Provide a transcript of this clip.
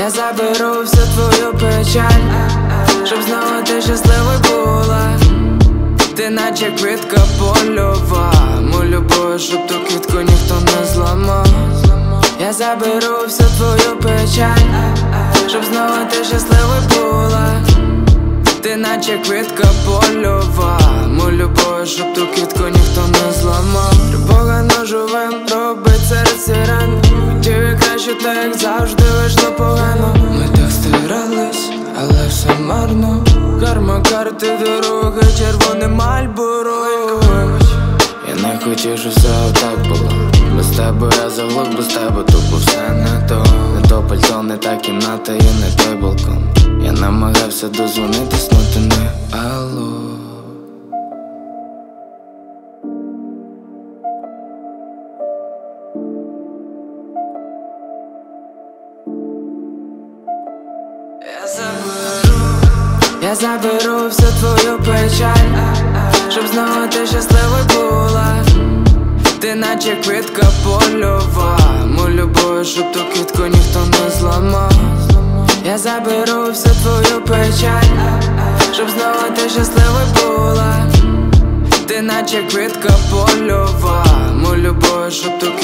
Я заберу всю твою печаль, щоб знову ти щасливою була. Ти наче квітка польова, молю Бога, щоб ту квітку ніхто не зламав. Я заберу всю твою печаль, щоб знову ти щасливою була. Ти наче квітка польова, молю Бога, щоб ту квітку ніхто не зламав. Погано живем, робить серед сирен. Хотів і краще, так як завжди вийшло погано. Ми так старались, але все марно. Карма, карти, дороги, червоне Мальборо. Я не хотів, щоб все отак було. Без тебе я заглох, без тебе тупо все не то. Не то пальто, не та кімната і не той балкон. Я намагався дозвонитись, но ти не алло. Я заберу всю твою печаль, щоб знову ти щасливою була. Ти наче квітка польова, молю Бога, щоб ту квітку ніхто не зламав. Я заберу всю твою печаль, щоб знову ти щасливою була. Ти наче квітка польова, молю Бога, щоб ту